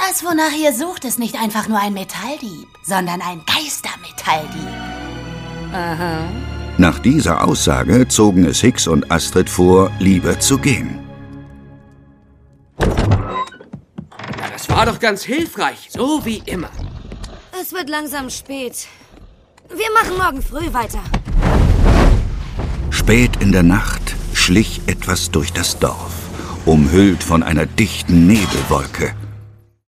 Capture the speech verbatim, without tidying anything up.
Das, wonach ihr sucht, ist nicht einfach nur ein Metalldieb, sondern ein Geistermetalldieb. Aha. Nach dieser Aussage zogen es Hicks und Astrid vor, lieber zu gehen. Na, das war doch ganz hilfreich, so wie immer. Es wird langsam spät. Wir machen morgen früh weiter. Spät in der Nacht schlich etwas durch das Dorf, umhüllt von einer dichten Nebelwolke.